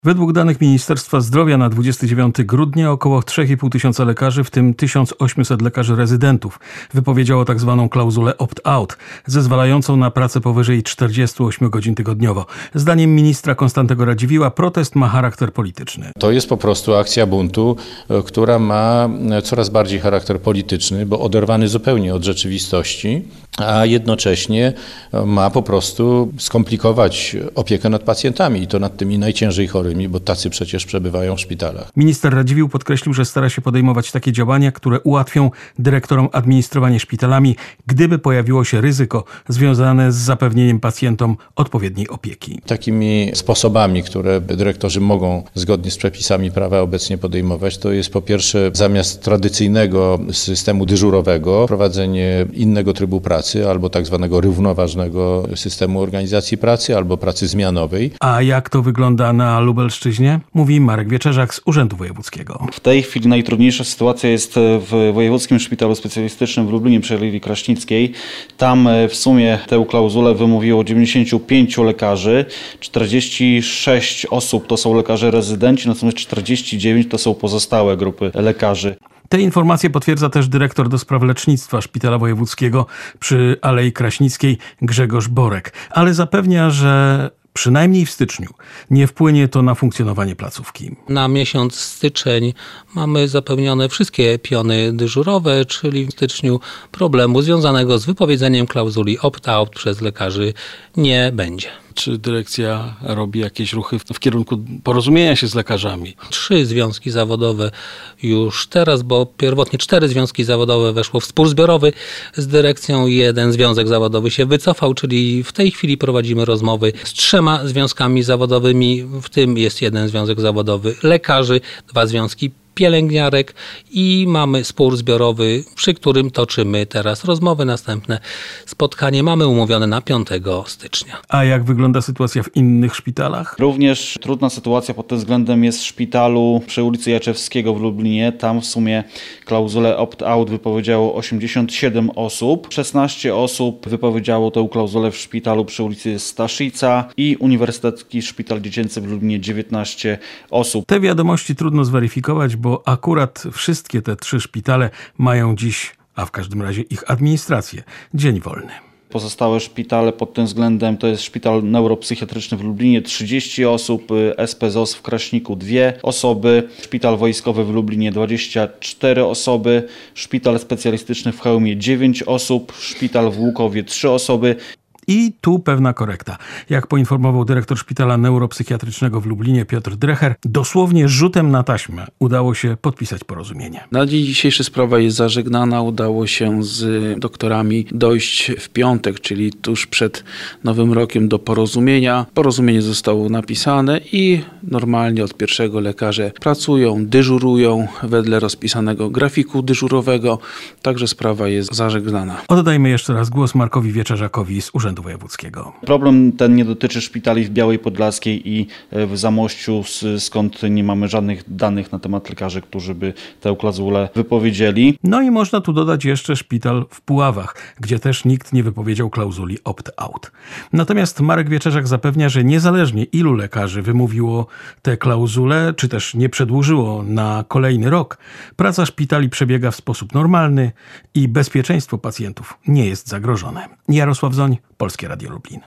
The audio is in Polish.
Według danych Ministerstwa Zdrowia na 29 grudnia około 3,5 tysiąca lekarzy, w tym 1800 lekarzy rezydentów, wypowiedziało tzw. klauzulę opt-out, zezwalającą na pracę powyżej 48 godzin tygodniowo. Zdaniem ministra Konstantego Radziwiłła protest ma charakter polityczny. To jest po prostu akcja buntu, która ma coraz bardziej charakter polityczny, bo oderwany zupełnie od rzeczywistości, a jednocześnie ma po prostu skomplikować opiekę nad pacjentami i to nad tymi najciężej chorymi, bo tacy przecież przebywają w szpitalach. Minister Radziwiłł podkreślił, że stara się podejmować takie działania, które ułatwią dyrektorom administrowanie szpitalami, gdyby pojawiło się ryzyko związane z zapewnieniem pacjentom odpowiedniej opieki. Takimi sposobami, które dyrektorzy mogą zgodnie z przepisami prawa obecnie podejmować, to jest po pierwsze zamiast tradycyjnego systemu dyżurowego prowadzenie innego trybu pracy albo tak zwanego równoważnego systemu organizacji pracy albo pracy zmianowej. A jak to wygląda na Lubelszczyźnie? Mówi Marek Wieczerzak z Urzędu Wojewódzkiego. W tej chwili najtrudniejsza sytuacja jest w Wojewódzkim Szpitalu Specjalistycznym w Lublinie przy Arterii Kraśnickiej. Tam w sumie tę klauzulę wymówiło 95 lekarzy, 46 osób to są lekarze rezydenci, natomiast 49 to są pozostałe grupy lekarzy. Te informacje potwierdza też dyrektor do spraw lecznictwa Szpitala Wojewódzkiego przy Alei Kraśnickiej Grzegorz Borek, ale zapewnia, że przynajmniej w styczniu nie wpłynie to na funkcjonowanie placówki. Na miesiąc styczeń mamy zapewnione wszystkie piony dyżurowe, czyli w styczniu problemu związanego z wypowiedzeniem klauzuli opt-out przez lekarzy nie będzie. Czy dyrekcja robi jakieś ruchy w kierunku porozumienia się z lekarzami? 3 związki zawodowe już teraz, bo pierwotnie 4 związki zawodowe weszło w spór zbiorowy z dyrekcją. 1 związek zawodowy się wycofał, czyli w tej chwili prowadzimy rozmowy z 3 związkami zawodowymi, w tym jest 1 związek zawodowy lekarzy, 2 związki pielęgniarek i mamy spór zbiorowy, przy którym toczymy teraz rozmowy. Następne spotkanie mamy umówione na 5 stycznia. A jak wygląda sytuacja w innych szpitalach? Również trudna sytuacja pod tym względem jest w szpitalu przy ulicy Jaczewskiego w Lublinie. Tam w sumie klauzulę opt-out wypowiedziało 87 osób. 16 osób wypowiedziało tę klauzulę w szpitalu przy ulicy Staszica i Uniwersytecki Szpital Dziecięcy w Lublinie 19 osób. Te wiadomości trudno zweryfikować, bo akurat wszystkie te 3 szpitale mają dziś, a w każdym razie ich administrację, dzień wolny. Pozostałe szpitale pod tym względem to jest Szpital Neuropsychiatryczny w Lublinie 30 osób, SPZOS w Kraśniku 2 osoby, Szpital Wojskowy w Lublinie 24 osoby, Szpital Specjalistyczny w Chełmie 9 osób, Szpital w Łukowie 3 osoby. I tu pewna korekta. Jak poinformował dyrektor Szpitala Neuropsychiatrycznego w Lublinie Piotr Drecher, dosłownie rzutem na taśmę udało się podpisać porozumienie. Na dzień dzisiejszy sprawa jest zażegnana. Udało się z doktorami dojść w piątek, czyli tuż przed Nowym Rokiem do porozumienia. Porozumienie zostało napisane i normalnie od 1 lekarze pracują, dyżurują wedle rozpisanego grafiku dyżurowego. Także sprawa jest zażegnana. Oddajmy jeszcze raz głos Markowi Wieczerzakowi z Urzędu Wojewódzkiego. Problem ten nie dotyczy szpitali w Białej Podlaskiej i w Zamościu, skąd nie mamy żadnych danych na temat lekarzy, którzy by tę klauzulę wypowiedzieli. No i można tu dodać jeszcze szpital w Puławach, gdzie też nikt nie wypowiedział klauzuli opt-out. Natomiast Marek Wieczerzak zapewnia, że niezależnie ilu lekarzy wymówiło tę klauzulę, czy też nie przedłużyło na kolejny rok, praca szpitali przebiega w sposób normalny i bezpieczeństwo pacjentów nie jest zagrożone. Jarosław Zoń, Polskie Radio Lublin.